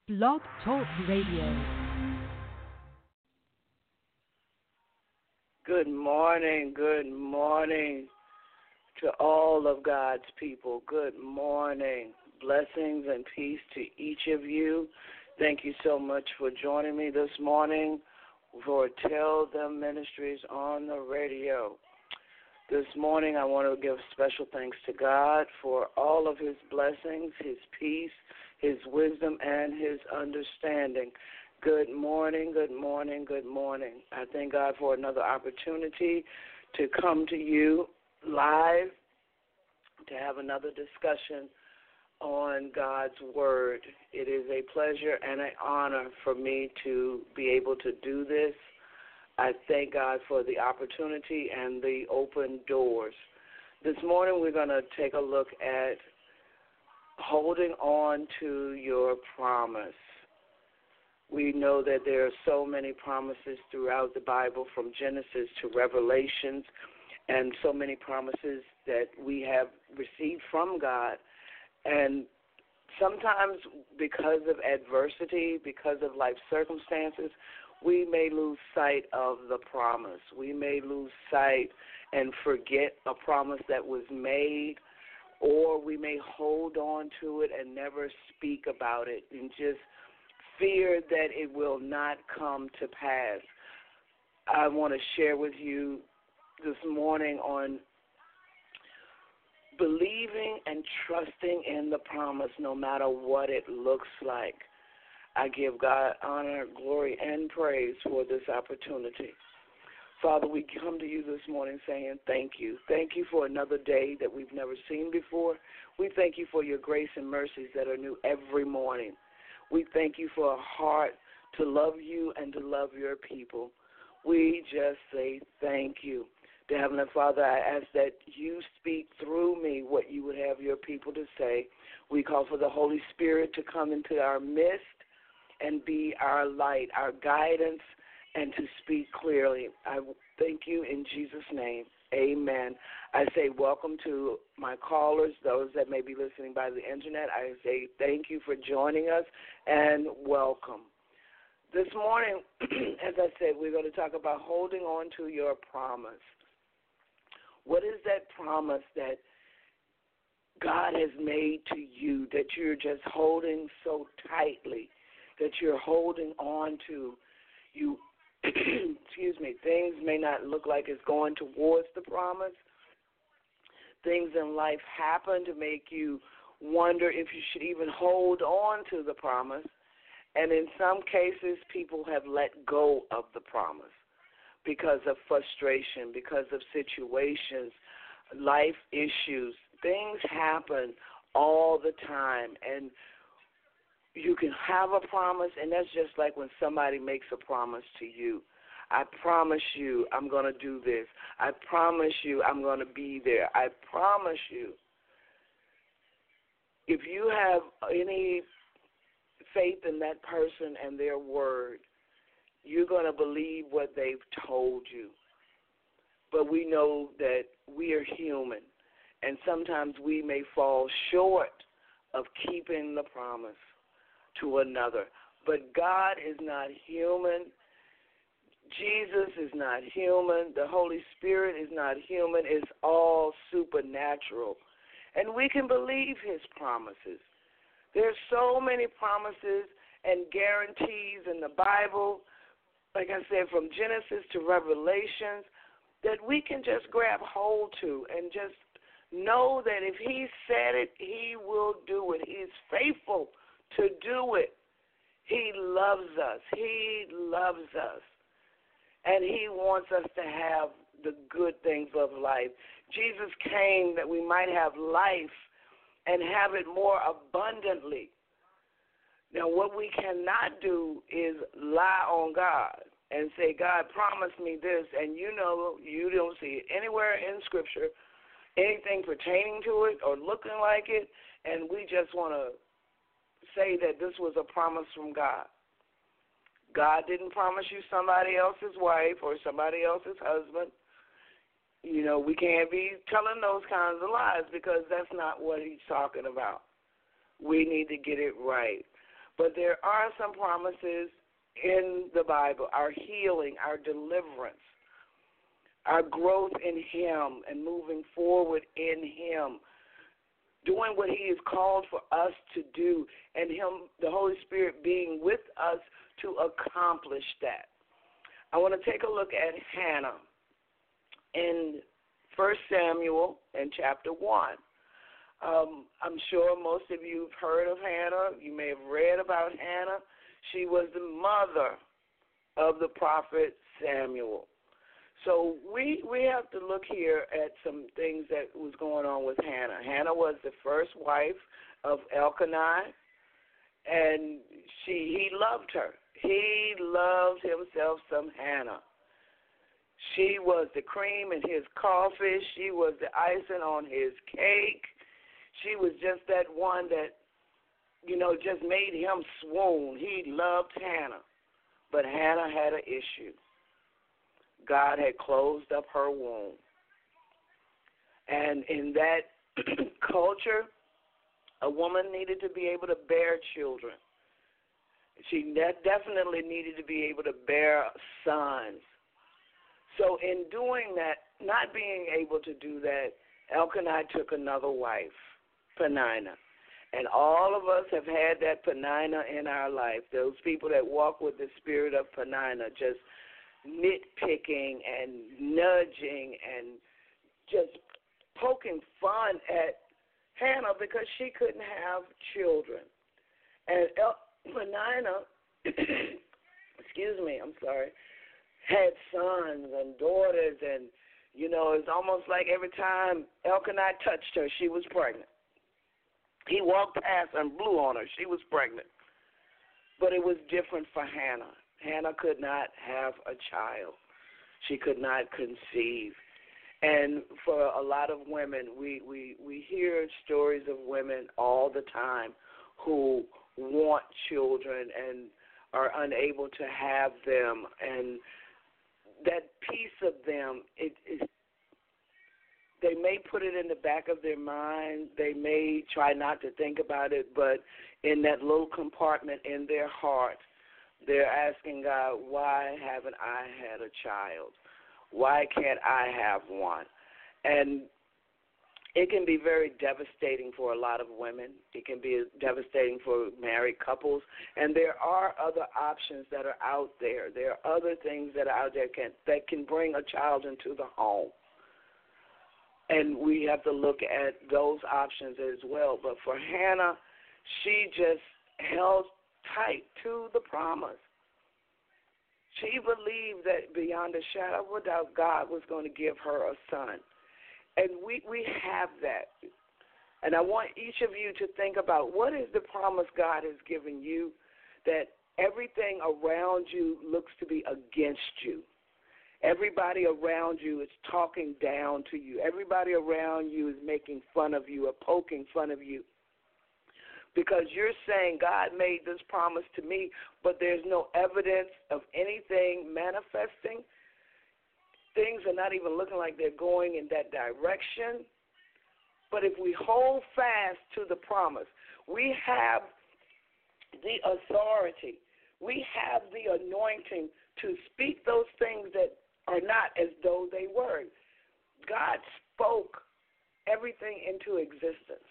Blog Talk Radio. Good morning to all of God's people. Good morning. Blessings and peace to each of you. Thank you so much for joining me this morning for Tell Them Ministries on the radio. This morning I want to give special thanks to God for all of His blessings, His peace, His wisdom, and His understanding. Good morning, good morning, good morning. I thank God for another opportunity to come to you live to have another discussion on God's Word. It is a pleasure and an honor for me to be able to do this. I thank God for the opportunity and the open doors. This morning we're going to take a look at holding on to your promise. We know that there are so many promises throughout the Bible, from Genesis to Revelations, and so many promises that we have received from God. And sometimes because of adversity, because of life circumstances, we may lose sight of the promise. We may lose sight and forget a promise that was made, or we may hold on to it and never speak about it and just fear that it will not come to pass. I want to share with you this morning on believing and trusting in the promise no matter what it looks like. I give God honor, glory, and praise for this opportunity. Father, we come to you this morning saying thank you. Thank you for another day that we've never seen before. We thank you for your grace and mercies that are new every morning. We thank you for a heart to love you and to love your people. We just say thank you. Dear Heavenly Father, I ask that you speak through me what you would have your people to say. We call for the Holy Spirit to come into our midst and be our light, our guidance, and to speak clearly. I thank you in Jesus' name. Amen. I say welcome to my callers, those that may be listening by the internet. I say thank you for joining us and welcome. This morning, as I said, we're going to talk about holding on to your promise. What is that promise that God has made to you that you're just holding so tightly, that you're holding on to? You excuse me, things may not look like it's going towards the promise. Things in life happen to make you wonder if you should even hold on to the promise. And in some cases, people have let go of the promise because of frustration, because of situations, life issues. Things happen all the time, and you can have a promise, and that's just like when somebody makes a promise to you. I promise you I'm going to do this. I promise you I'm going to be there. I promise you. If you have any faith in that person and their word, you're going to believe what they've told you. But we know that we are human, and sometimes we may fall short of keeping the promise to another. But God is not human. Jesus is not human. The Holy Spirit is not human. It's all supernatural. And we can believe his promises. There's so many promises and guarantees in the Bible, like I said, from Genesis to Revelations, that we can just grab hold to and just know that if he said it, he will do it. He's faithful to do it. He loves us. He loves us. And he wants us to have the good things of life. Jesus came that we might have life and have it more abundantly. Now, what we cannot do is lie on God and say, God promised me this, and you know you don't see it anywhere in Scripture, anything pertaining to it or looking like it, and we just want to say that this was a promise from God. God didn't promise you somebody else's wife or somebody else's husband. You know, we can't be telling those kinds of lies because that's not what he's talking about. We need to get it right. But there are some promises in the Bible, our healing, our deliverance, our growth in Him and moving forward in Him, doing what He has called for us to do, and Him, the Holy Spirit, being with us to accomplish that. I want to take a look at Hannah in 1 Samuel in chapter 1. I'm sure most of you have heard of Hannah. You may have read about Hannah. She was the mother of the prophet Samuel. So we have to look here at some things that was going on with Hannah. Hannah was the first wife of Elkanah, and he loved her. He loved himself some Hannah. She was the cream in his coffee. She was the icing on his cake. She was just that one that, just made him swoon. He loved Hannah. But Hannah had an issue. God had closed up her womb. And in that culture, a woman needed to be able to bear children. She definitely needed to be able to bear sons. So in doing that, not being able to do that, Elkanah took another wife, Peninnah. And all of us have had that Peninnah in our life, those people that walk with the spirit of Peninnah, just nitpicking and nudging and just poking fun at Hannah because she couldn't have children. And Peninnah, had sons and daughters, and, it's almost like every time Elkanah touched her, she was pregnant. He walked past and blew on her. She was pregnant. But it was different for Hannah. Hannah could not have a child. She could not conceive. And for a lot of women, we hear stories of women all the time who want children and are unable to have them. And that piece of them, they may put it in the back of their mind. They may try not to think about it, but in that little compartment in their heart, they're asking God, why haven't I had a child? Why can't I have one? And it can be very devastating for a lot of women. It can be devastating for married couples. And there are other options that are out there. There are other things that are out there that can bring a child into the home. And we have to look at those options as well. But for Hannah, she just held tight to the promise. She believed that beyond a shadow of a doubt, God was going to give her a son. And we have that. And I want each of you to think about, what is the promise God has given you that everything around you looks to be against you? Everybody around you is talking down to you. Everybody around you is making fun of you or poking fun of you. Because you're saying, God made this promise to me, but there's no evidence of anything manifesting. Things are not even looking like they're going in that direction. But if we hold fast to the promise, we have the authority, we have the anointing to speak those things that are not as though they were. God spoke everything into existence.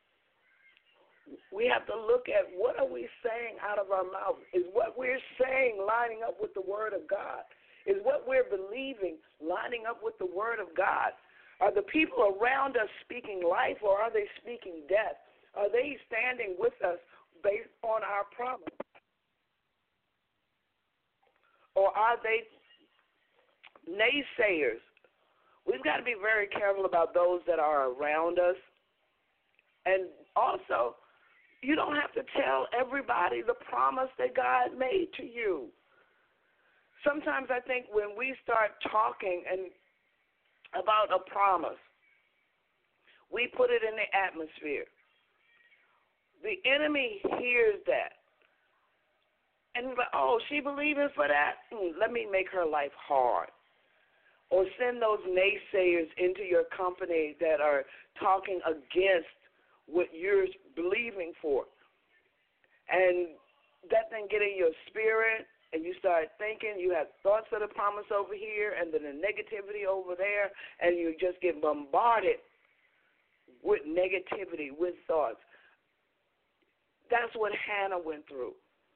We have to look at, what are we saying out of our mouth? Is what we're saying lining up with the Word of God? Is what we're believing lining up with the Word of God? Are the people around us speaking life, or are they speaking death? Are they standing with us based on our promise? Or are they naysayers? We've got to be very careful about those that are around us. And also, you don't have to tell everybody the promise that God made to you. Sometimes I think when we start talking about a promise, we put it in the atmosphere. The enemy hears that. And he's like, oh, she believing for that? Let me make her life hard. Or send those naysayers into your company that are talking against what you're believing for. And that thing get in your spirit, and you start thinking, you have thoughts of the promise over here and then the negativity over there, and you just get bombarded with negativity, with thoughts. That's what Hannah went through.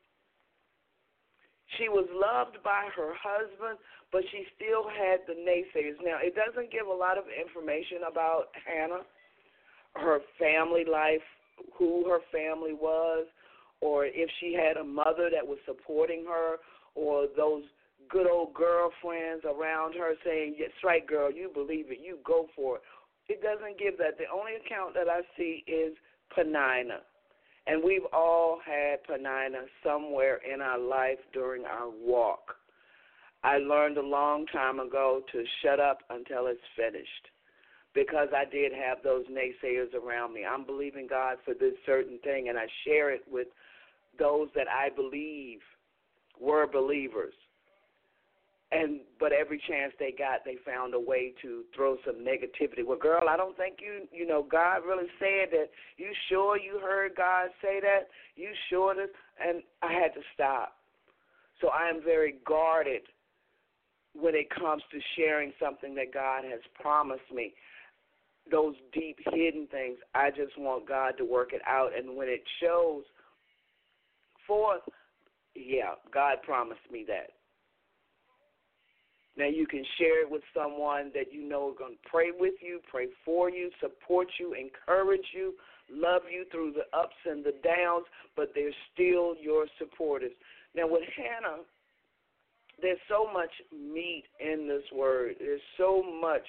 She was loved by her husband, but she still had the naysayers. Now, it doesn't give a lot of information about Hannah, her family life, who her family was, or if she had a mother that was supporting her, or those good old girlfriends around her saying, "Yes, right, girl, you believe it, you go for it." It doesn't give that. The only account that I see is Peninnah. And we've all had Peninnah somewhere in our life during our walk. I learned a long time ago to shut up until it's finished, because I did have those naysayers around me. I'm believing God for this certain thing, and I share it with those that I believe were believers. But every chance they got, they found a way to throw some negativity. Well, girl, I don't think you know, God really said that. You sure you heard God say that? You sure this? And I had to stop. So I am very guarded when it comes to sharing something that God has promised me. Those deep hidden things, I just want God to work it out. And when it shows forth, yeah, God promised me that. Now, you can share it with someone that you know is going to pray with you, pray for you, support you, encourage you, love you through the ups and the downs, but they're still your supporters. Now, with Hannah, there's so much meat in this word. There's so much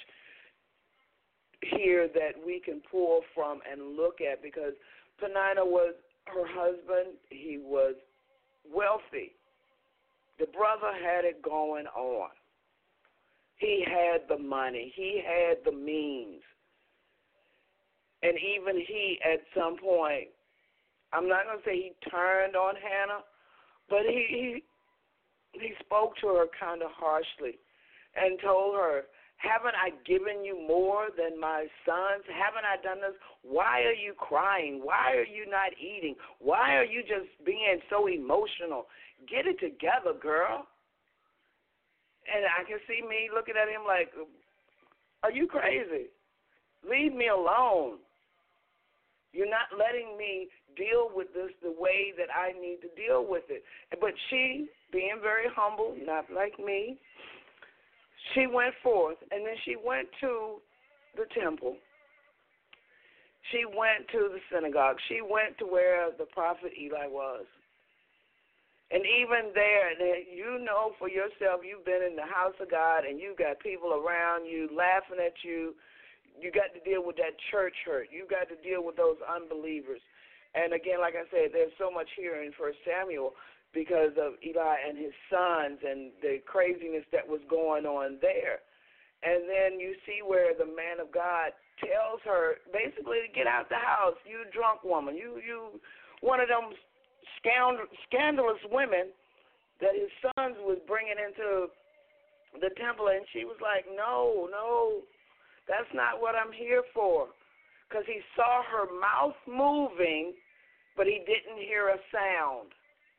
here that we can pull from and look at, because Peninnah was her husband. He was wealthy. The brother had it going on. He had the money. He had the means. And even he, at some point, I'm not going to say he turned on Hannah, but he spoke to her kind of harshly and told her, "Haven't I given you more than my sons? Haven't I done this? Why are you crying? Why are you not eating? Why are you just being so emotional? Get it together, girl." And I can see me looking at him like, "Are you crazy? Leave me alone. You're not letting me deal with this the way that I need to deal with it." But she, being very humble, not like me, she went forth, and then she went to the temple. She went to the synagogue. She went to where the prophet Eli was. And even there, you know for yourself, you've been in the house of God, and you got people around you laughing at you. You got to deal with that church hurt. You got to deal with those unbelievers. And again, like I said, there's so much here in 1 Samuel because of Eli and his sons and the craziness that was going on there. And then you see where the man of God tells her basically to get out the house. You drunk woman. You one of them scandalous women that his sons was bringing into the temple. And she was like, no, that's not what I'm here for. Because he saw her mouth moving, but he didn't hear a sound.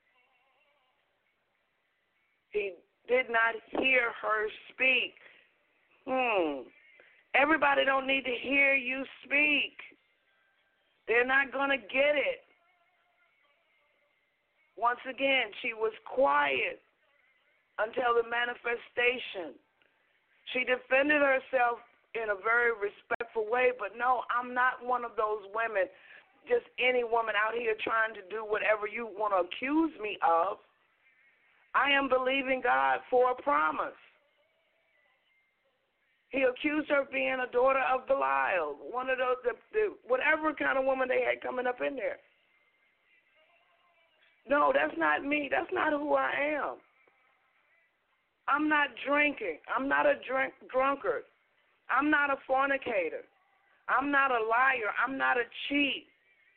He did not hear her speak. Everybody don't need to hear you speak. They're not going to get it. Once again, she was quiet until the manifestation. She defended herself in a very respectful way, but no, I'm not one of those women, just any woman out here trying to do whatever you want to accuse me of. I am believing God for a promise. He accused her of being a daughter of Belial, one of those, whatever kind of woman they had coming up in there. No, that's not me. That's not who I am. I'm not drinking. I'm not a drunkard. I'm not a fornicator. I'm not a liar. I'm not a cheat.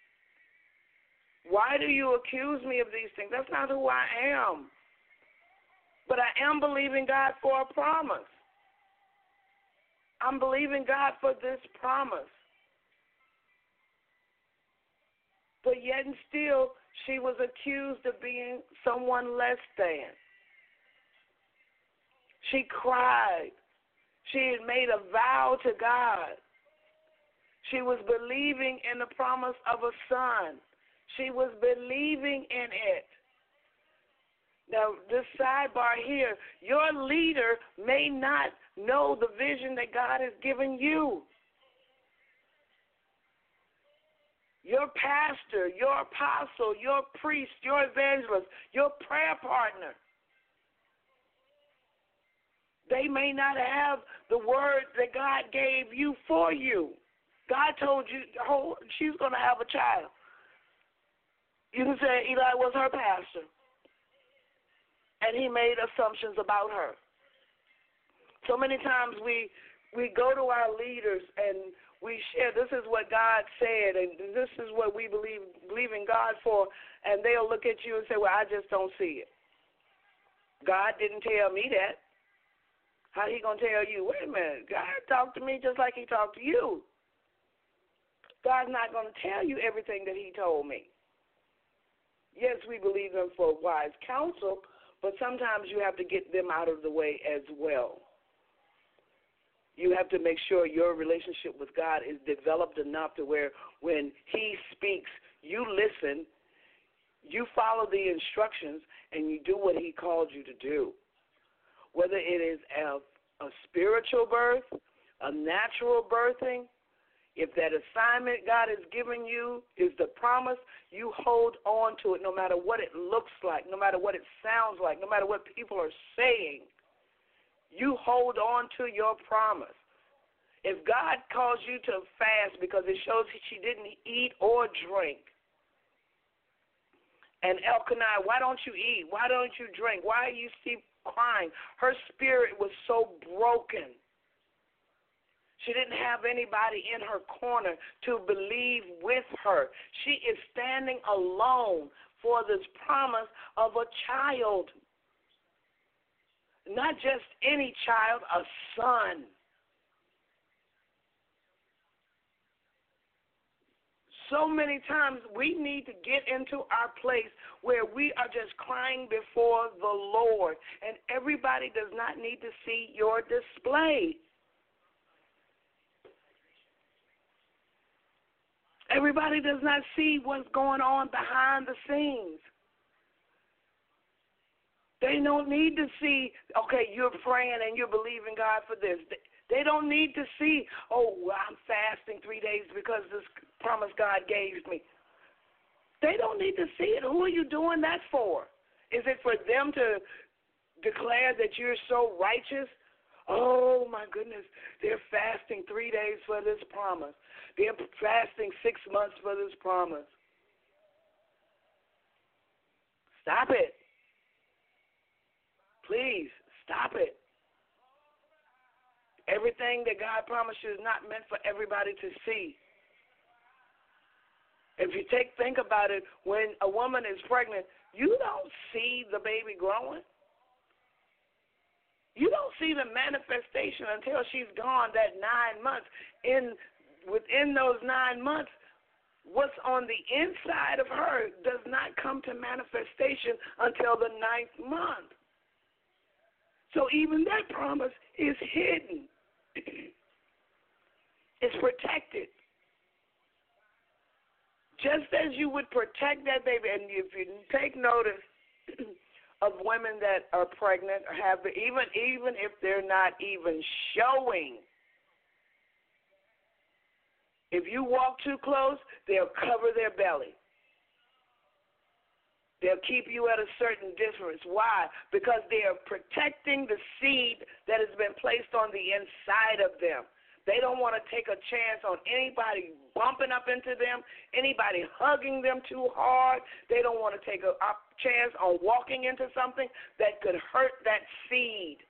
Why do you accuse me of these things? That's not who I am. But I am believing God for a promise. I'm believing God for this promise. But yet and still, She was accused of being someone less than. She cried. She had made a vow to God. She was believing in the promise of a son. She was believing in it. Now, this sidebar here, your leader may not know the vision that God has given you. Your pastor, your apostle, your priest, your evangelist, your prayer partner, they may not have the word that God gave you for you. God told you she's going to have a child. You can say Eli was her pastor, and he made assumptions about her. So many times we go to our leaders and we share, this is what God said, and this is what we believe in God for, and they'll look at you and say, well, I just don't see it. God didn't tell me that. How he going to tell you? Wait a minute, God talked to me just like he talked to you. God's not going to tell you everything that he told me. Yes, we believe him for wise counsel, but sometimes you have to get them out of the way as well. You have to make sure your relationship with God is developed enough to where when he speaks, you listen, you follow the instructions, and you do what he called you to do. Whether it is a spiritual birth, a natural birthing, if that assignment God has given you is the promise, you hold on to it no matter what it looks like, no matter what it sounds like, no matter what people are saying. You hold on to your promise. If God calls you to fast because it shows she didn't eat or drink, and Elkanah, why don't you eat? Why don't you drink? Why are you still crying? Her spirit was so broken. She didn't have anybody in her corner to believe with her. She is standing alone for this promise of a child. Not just any child, a son. So many times we need to get into our place where we are just crying before the Lord, and everybody does not need to see your display. Everybody does not see what's going on behind the scenes. They don't need to see, okay, you're praying and you're believing God for this. They don't need to see, oh, well, I'm fasting 3 days because this promise God gave me. They don't need to see it. Who are you doing that for? Is it for them to declare that you're so righteous? Oh, my goodness, they're fasting 3 days for this promise. They're fasting 6 months for this promise. Stop it. Please, stop it. Everything that God promised you is not meant for everybody to see. If you think about it, when a woman is pregnant, you don't see the baby growing. You don't see the manifestation until she's gone that 9 months. Within those 9 months, what's on the inside of her does not come to manifestation until the 9th month. So even that promise is hidden. It's protected. Just as you would protect that baby, and if you take notice of women that are pregnant or have, even if they're not even showing, if you walk too close, they'll cover their belly. They'll keep you at a certain distance. Why? Because they are protecting the seed that has been placed on the inside of them. They don't want to take a chance on anybody bumping up into them, anybody hugging them too hard. They don't want to take a chance on walking into something that could hurt that seed.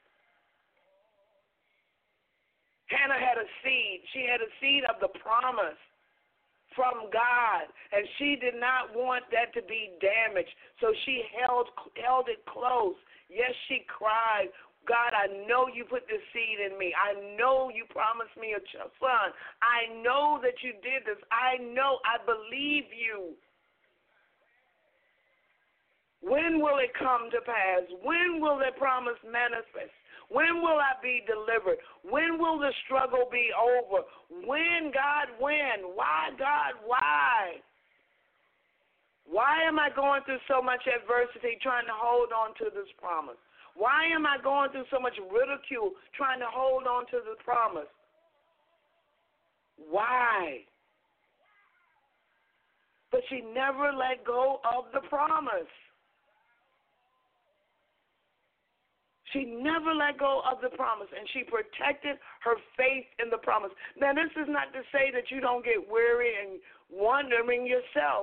Hannah had a seed. She had a seed of the promise from God, and she did not want that to be damaged, so she held it close. Yes, she cried, God, I know you put this seed in me. I know you promised me a son. I know that you did this. I know, I believe you. When will it come to pass? When will that promise manifest? When will I be delivered? When will the struggle be over? When, God, when? Why, God, why? Why am I going through so much adversity trying to hold on to this promise? Why am I going through so much ridicule trying to hold on to the promise? Why? But she never let go of the promise. She never let go of the promise, and she protected her faith in the promise. Now, this is not to say that you don't get weary and wondering yourself.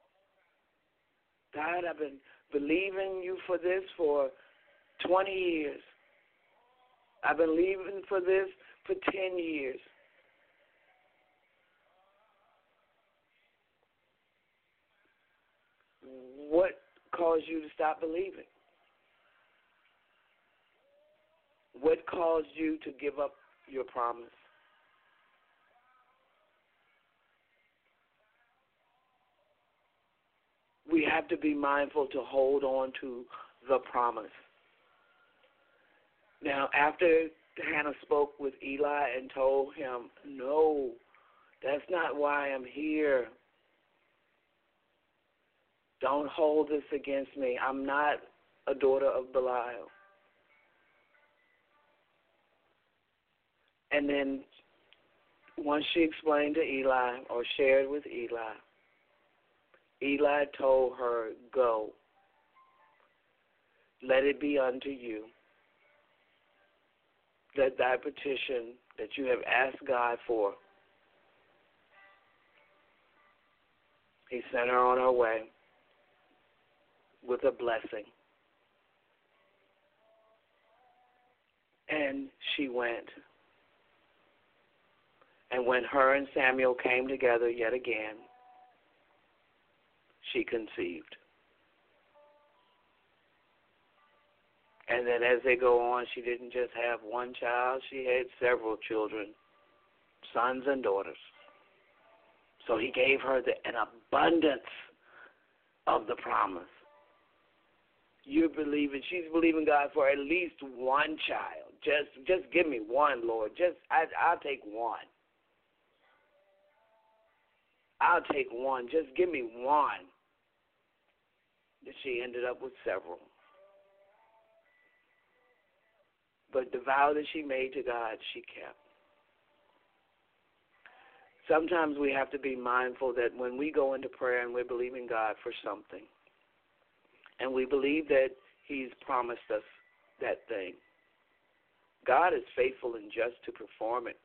God, I've been believing you for this for 20 years. I've been believing for this for 10 years. What caused you to stop believing? What caused you to give up your promise? We have to be mindful to hold on to the promise. Now, after Hannah spoke with Eli and told him, no, that's not why I'm here. Don't hold this against me. I'm not a daughter of Belial. And then once she explained to Eli or shared with Eli, Eli told her, go. Let it be unto you that thy petition that you have asked God for, he sent her on her way with a blessing. And she went. And when her and Samuel came together yet again, she conceived. And then as they go on, she didn't just have one child, she had several children, sons and daughters. So he gave her an abundance of the promise. You're believing, she's believing God for at least one child. Just give me one, Lord. I'll take one. I'll take one. Just give me one. She ended up with several. But the vow that she made to God, she kept. Sometimes we have to be mindful that when we go into prayer and we're believing God for something, and we believe that he's promised us that thing, God is faithful and just to perform it.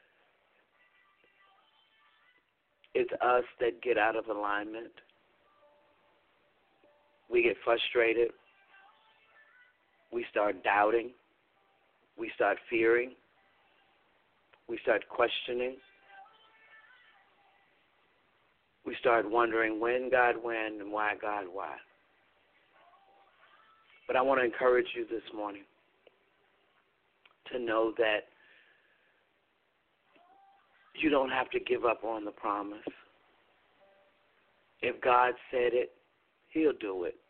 It's us that get out of alignment. We get frustrated. We start doubting. We start fearing. We start questioning. We start wondering when, God, when, and why, God, why. But I want to encourage you this morning to know that you don't have to give up on the promise. If God said it, he'll do it.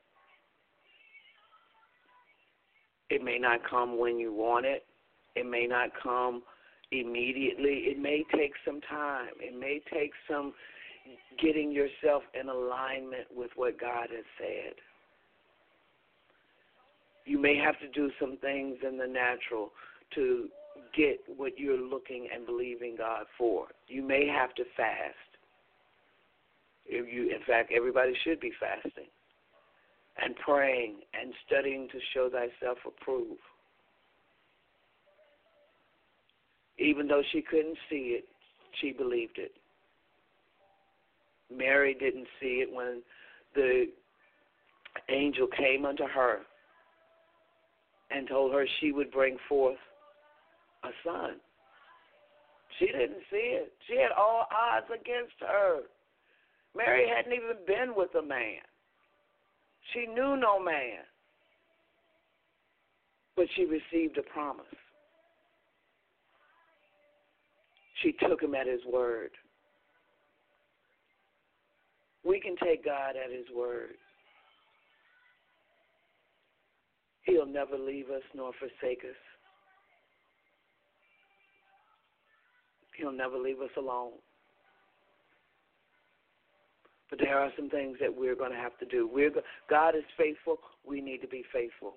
It may not come when you want it. It may not come immediately. It may take some time. It may take some getting yourself in alignment with what God has said. You may have to do some things in the natural to get what you're looking and believing God for. You may have to fast. In fact, everybody should be fasting and praying and studying to show thyself approved. Even though she couldn't see it, she believed it. Mary didn't see it when the angel came unto her and told her she would bring forth a son. She didn't see it. She had all odds against her. Mary hadn't even been with a man. She knew no man. But she received a promise. She took him at his word. We can take God at his word. He'll never leave us nor forsake us. He'll never leave us alone. But there are some things that we're going to have to do. God is faithful. We need to be faithful.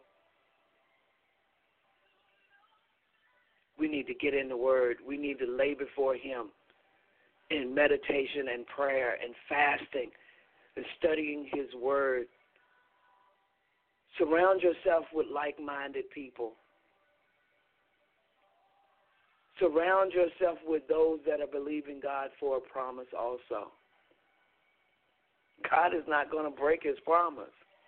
We need to get in the Word. We need to lay before Him in meditation and prayer and fasting and studying His Word. Surround yourself with like-minded people. Surround yourself with those that are believing God for a promise also. God is not going to break His promise.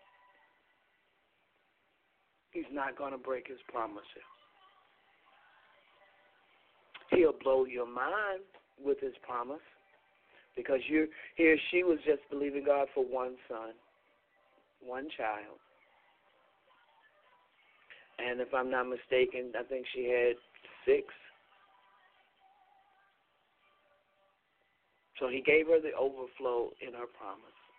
He's not going to break His promise. He'll blow your mind with His promise because she was just believing God for one son, one child. And if I'm not mistaken, I think she had 6. So He gave her the overflow in her promise.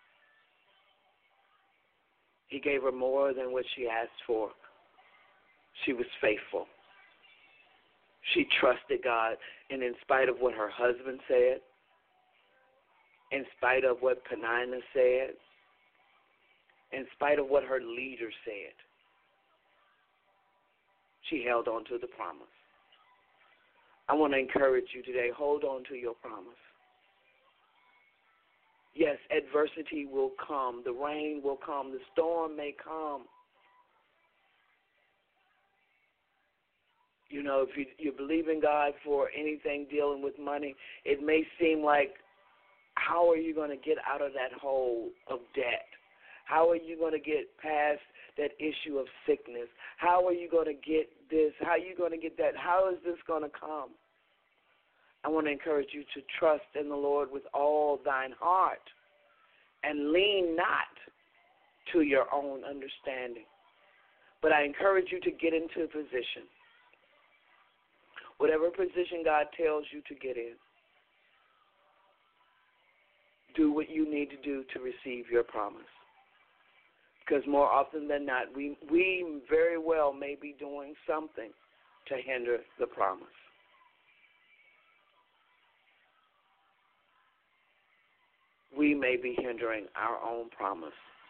He gave her more than what she asked for. She was faithful. She trusted God, and in spite of what her husband said, in spite of what Penina said, in spite of what her leader said, she held on to the promise. I want to encourage you today, hold on to your promise. Yes, adversity will come. The rain will come. The storm may come. You know, if you believe in God for anything dealing with money, it may seem like, how are you going to get out of that hole of debt? How are you going to get past that issue of sickness? How are you going to get this? How are you going to get that? How is this going to come? I want to encourage you to trust in the Lord with all thine heart and lean not to your own understanding. But I encourage you to get into a position. Whatever position God tells you to get in, do what you need to do to receive your promise. Because more often than not, we very well may be doing something to hinder the promise. We may be hindering our own promise.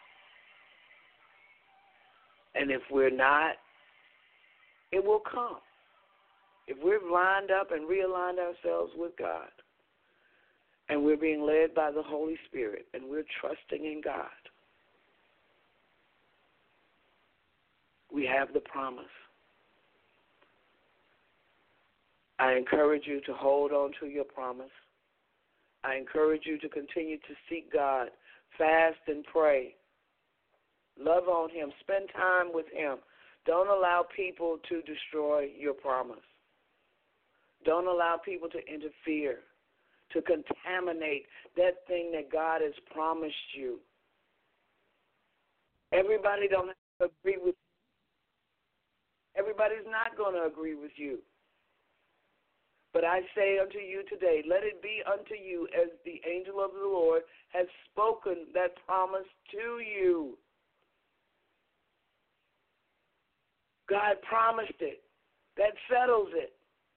And if we're not, it will come. If we've lined up and realigned ourselves with God, and we're being led by the Holy Spirit, and we're trusting in God, we have the promise. I encourage you to hold on to your promise. I encourage you to continue to seek God, fast and pray. Love on Him. Spend time with Him. Don't allow people to destroy your promise. Don't allow people to interfere, to contaminate that thing that God has promised you. Everybody don't have to agree with you. Everybody's not going to agree with you. But I say unto you today, let it be unto you as the angel of the Lord has spoken that promise to you. God promised it. That settles it.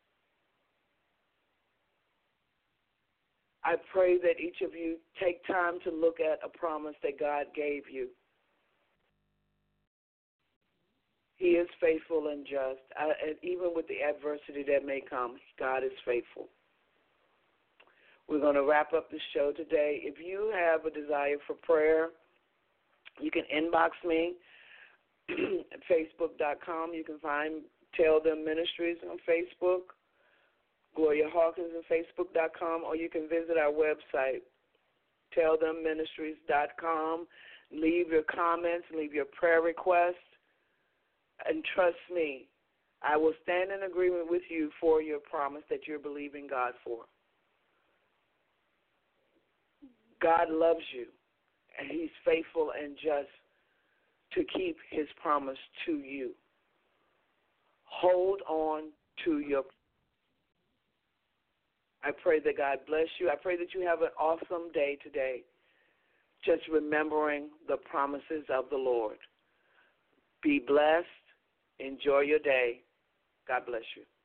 I pray that each of you take time to look at a promise that God gave you. He is faithful and just. And even with the adversity that may come, God is faithful. We're going to wrap up the show today. If you have a desire for prayer, you can inbox me at Facebook.com. You can find Tell Them Ministries on Facebook, Gloria Hawkins on Facebook.com, or you can visit our website, tellthemministries.com. Leave your comments, leave your prayer requests, and trust me, I will stand in agreement with you for your promise that you're believing God for. God loves you, and He's faithful and just to keep His promise to you. Hold on to your promise. I pray that God bless you. I pray that you have an awesome day today, just remembering the promises of the Lord. Be blessed. Enjoy your day. God bless you.